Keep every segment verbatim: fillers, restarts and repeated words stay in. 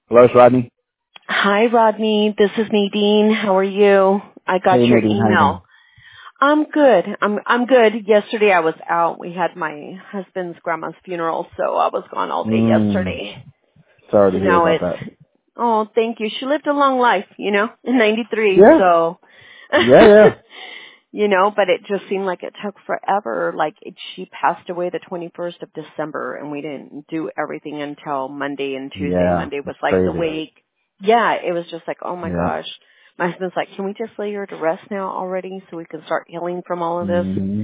Hello, it's Rodney. Hi, Rodney. This is Nadine. How are you? I got Hey, your Nadine, how you email. doing? I'm good. I'm I'm good. Yesterday I was out. We had my husband's grandma's funeral, so I was gone all day Mm, yesterday. sorry to So hear now about it's that. oh, thank you. She lived a long life, you know, in ninety-three. Yeah, So, yeah, yeah. you know, but it just seemed like it took forever. Like it, she passed away the twenty-first of December, and we didn't do everything until Monday and Tuesday. Yeah, Monday was it's like the crazy. wake. Yeah, it was just like, oh my Yeah. gosh. My husband's like, can we just lay her to rest now already so we can start healing from all of this? hmm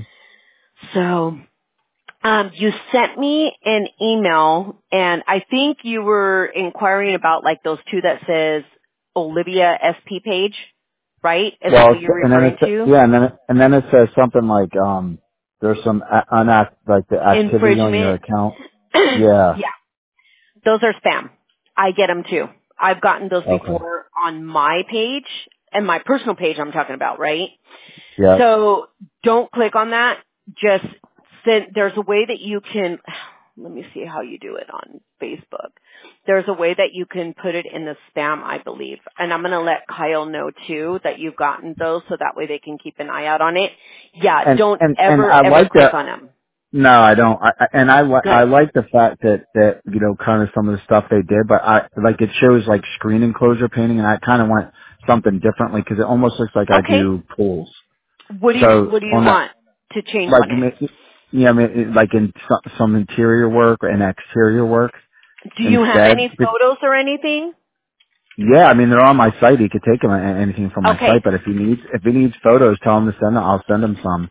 So, um, you sent me an email, and I think you were inquiring about like those two that says Olivia S P page, right? Is that Well, what it's, you're and then referring it's, to? yeah, and then, it, and then it says something like, um, there's some a- unact, like the activity on your Infringement. account. Yeah. Yeah, those are spam. I get them too. I've gotten those Okay. before on my page and my personal page I'm talking about, right? Yeah. So don't click on that. Just send, there's a way that you can, let me see how you do it on Facebook. There's a way that you can put it in the spam, I believe. And I'm going to let Kyle know too that you've gotten those so that way they can keep an eye out on it. Yeah, And, don't and, and ever, I ever like click that. on them. No, I don't. I, I- and I li- I Good. like the fact that that you know kind of some of the stuff they did, but I like it shows like screen enclosure painting, and I kind of want something differently because it almost looks like I Okay. do pools. What do you, So what do you on that, want to change like on you it? may- yeah, I mean, it- like in some, some interior work and exterior work Do you have instead. any But photos or anything? yeah, I mean they're on my site. He could take them anything from my Okay. site, but if he needs if he needs photos, tell him to send them. I'll send him some.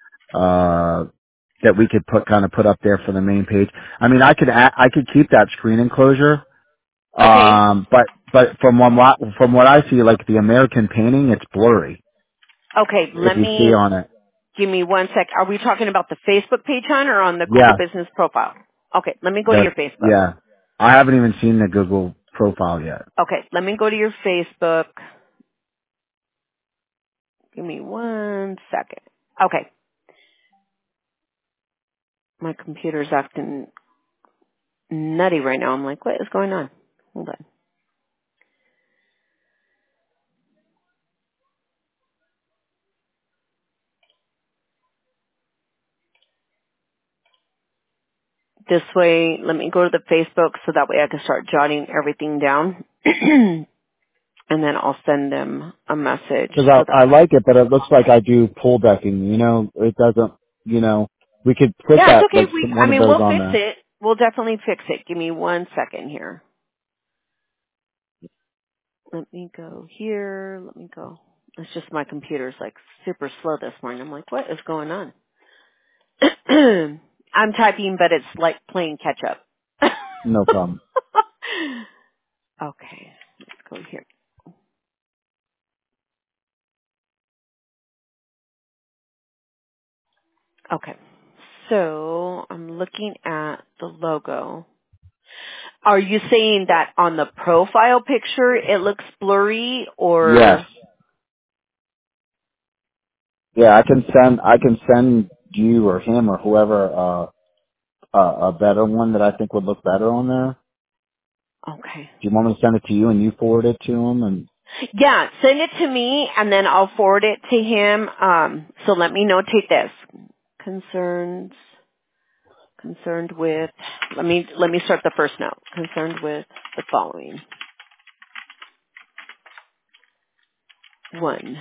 Uh, that we could put kind of put up there for the main page. I mean, I could add, I could keep that screen enclosure, Okay. um, but but from one lot from what I see, like the American painting, it's blurry. Okay. If Let you see me on it, give me one sec. Are we talking about the Facebook page, hon, or on the Google yeah, Business profile? Okay. Let me go to that your Facebook. yeah, I haven't even seen the Google profile yet. Okay. Let me go to your Facebook. Give me one second. Okay. My computer's acting nutty right now. I'm like, what is going on? Hold on. This way, let me go to the Facebook so that way I can start jotting everything down. And then I'll send them a message Because so I that. I like it, but it looks like I do pool decking. You know, it doesn't. You know, we could put Yeah, it's that okay. like We, some, I one of mean, those we'll on fix there. it. We'll definitely fix it. Give me one second here. Let me go here. Let me go. It's just my computer's like super slow this morning. I'm like, what is going on? I'm typing, but it's like playing catch up. No problem. Okay, let's go here. Okay, so I'm looking at the logo. Are you saying that on the profile picture it looks blurry, Yes. or Yeah, I can send I can send you or him or whoever uh, a, a better one that I think would look better on there. okay? Do you want me to send it to you and you forward it to him? And Yeah, send it to me and then I'll forward it to him. Um, so let me notate this. Concerns, concerned with, let me, let me start the first note. Concerned with the following. One,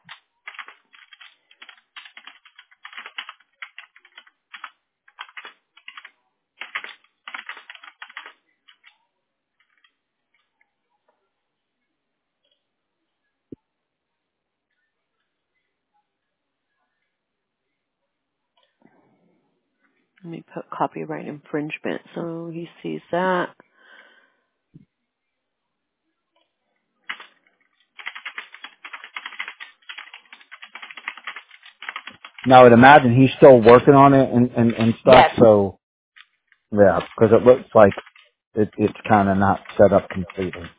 let me put copyright infringement so he sees that. now, I would imagine he's still working on it and and, and stuff. Yes. So yeah, because it looks like it, it's kind of not set up completely.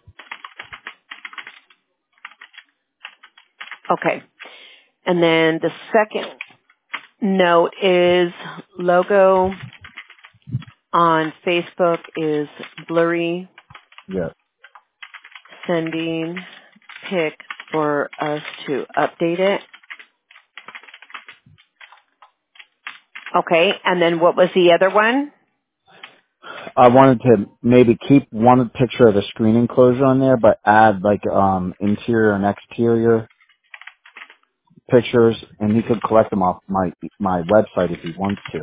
Okay. And then the second note is logo on Facebook is blurry. Yeah. sending pic for us to update it. Okay, and then what was the other one? I wanted to maybe keep one picture of the screen enclosure on there, but add like um interior and exterior pictures, and he could collect them off my my website if he wants to.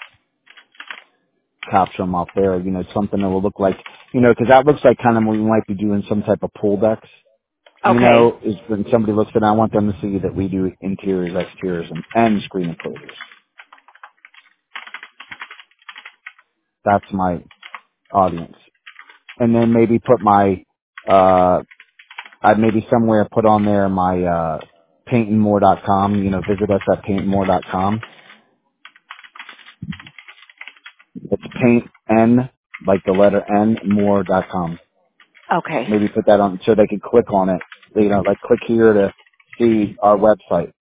Capture them off there, you know, something that will look like, you know, because that looks like kind of what we might be doing some type of pool decks. You Okay. know, is when somebody looks at it, I want them to see that we do interiors, exteriors, and, and screen enclosures. That's my audience. And then maybe put my, uh, I'd maybe somewhere put on there my, uh, paint and more dot com, you know, visit us at paint and more dot com. It's paint N, like the letter N, more dot com. Okay. Maybe put that on so they can click on it. You know, like click here to see our website.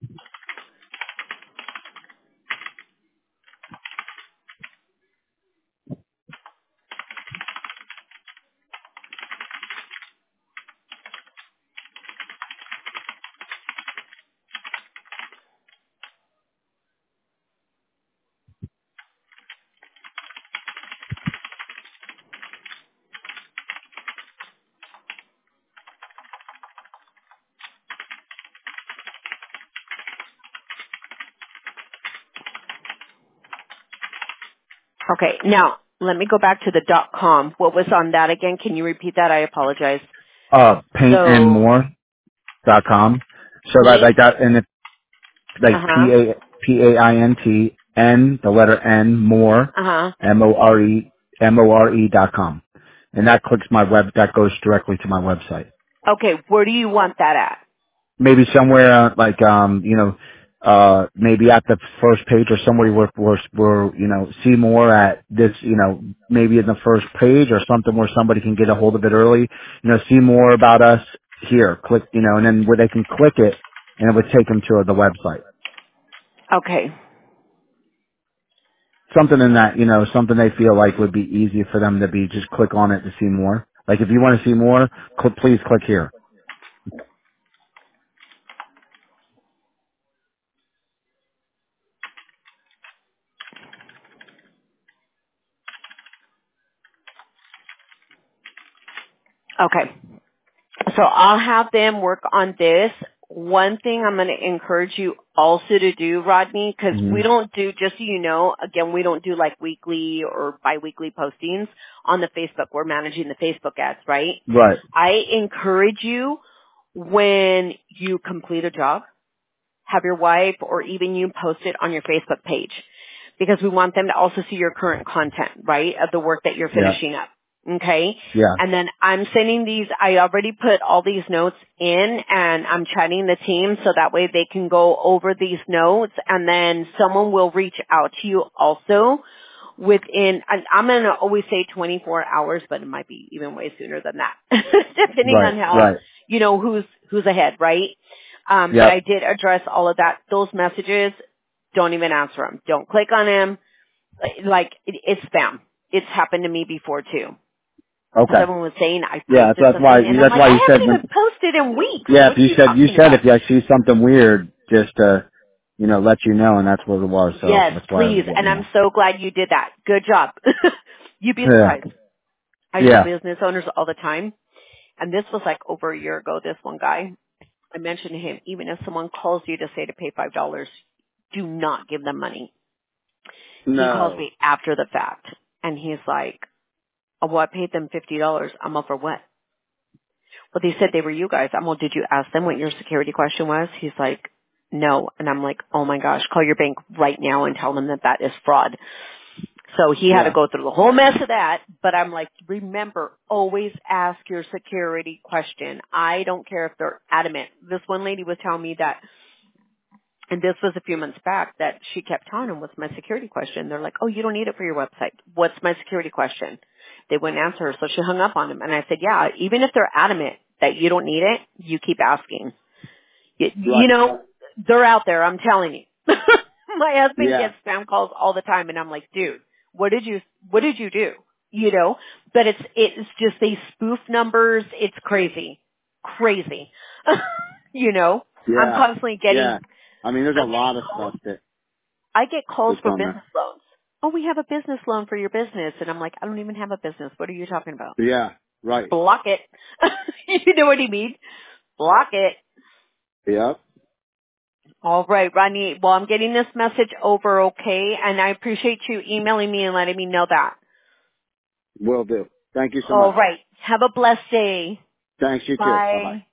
Okay. Now, let me go back to the dot com. What was on that again? Can you repeat that? I apologize. Uh, paint and So, more dot com. So that, paint. like that, and it's like Uh-huh. P A, P A I N T, N, the letter N, more, Uh-huh. M O R E, M O R E dot com. And that clicks my web, that goes directly to my website. Okay. Where do you want that at? Maybe somewhere uh, like um you know uh maybe at the first page or somewhere where where where you know see more at this, you know maybe in the first page or something where somebody can get a hold of it early, you know see more about us here, click, you know and then where they can click it and it would take them to the website, Okay. something in that, you know something they feel like would be easy for them to be just click on it to see more. Like if you want to see more, cl- please click here. Okay. So I'll have them work on this. One thing I'm going to encourage you also to do, Rodney, because Hmm. we don't do, just so you know, again, we don't do like weekly or biweekly postings on the Facebook. We're managing the Facebook ads, right? Right. I encourage you when you complete a job, have your wife or even you post it on your Facebook page because we want them to also see your current content, right, of the work that you're Yeah. finishing up. Okay? Yeah. And then I'm sending these, I already put all these notes in and I'm chatting the team so that way they can go over these notes and then someone will reach out to you also within, and I'm going to always say twenty-four hours, but it might be even way sooner than that, depending on Right. how, Right. you know, who's, who's ahead, right? Um, but Yep. I did address all of that. Those messages, don't even answer them. Don't click on them. Like, it, it's spam. It's happened to me before too. Okay. Someone was saying I Yeah, so posted that's why something, and I'm that's like, why I you said haven't even when. posted in weeks. Yeah, if What are you you said you talking said about? if I see something weird, just to you know let you know, and that's what it was. So Yes, that's why I was please. letting And you I'm know. so glad you did that. Good job. You'd be Yeah. surprised. I tell Yeah. business owners all the time, and this was like over a year ago, this one guy, I mentioned to him, even if someone calls you to say to pay five dollars, do not give them money. He calls No. me after the fact, and he's like, oh, well, I paid them fifty dollars. I'm all for what? Well, they said they were you guys. I'm well, did you ask them what your security question was? He's like, no. And I'm like, oh my gosh, call your bank right now and tell them that that is fraud. So he had to Yeah. go through the whole mess of that, but I'm like, remember, always ask your security question. I don't care if they're adamant. This one lady was telling me that, and this was a few months back, that she kept telling him, what's my security question? They're like, oh, you don't need it for your website. What's my security question? They wouldn't answer her, so she hung up on him. And I said, yeah, even if they're adamant that you don't need it, you keep asking. You, you Right. know, they're out there, I'm telling you. My husband Yeah. gets spam calls all the time, and I'm like, dude, what did you, what did you do? You know, but it's, it's just they spoof numbers. It's crazy. crazy. You know, Yeah. I'm constantly getting, Yeah. I mean, there's a I'm lot getting of calls. stuff that I get calls that's for on business there. loans. Oh, we have a business loan for your business. And I'm like, I don't even have a business. What are you talking about? Yeah. Right. Block it. You know what I mean? Block it. Yep. All right, Rodney. Well, I'm getting this message over, okay? And I appreciate you emailing me and letting me know that. Will do. Thank you so All much. right. Have a blessed day. Thanks, you too. Bye bye. Bye.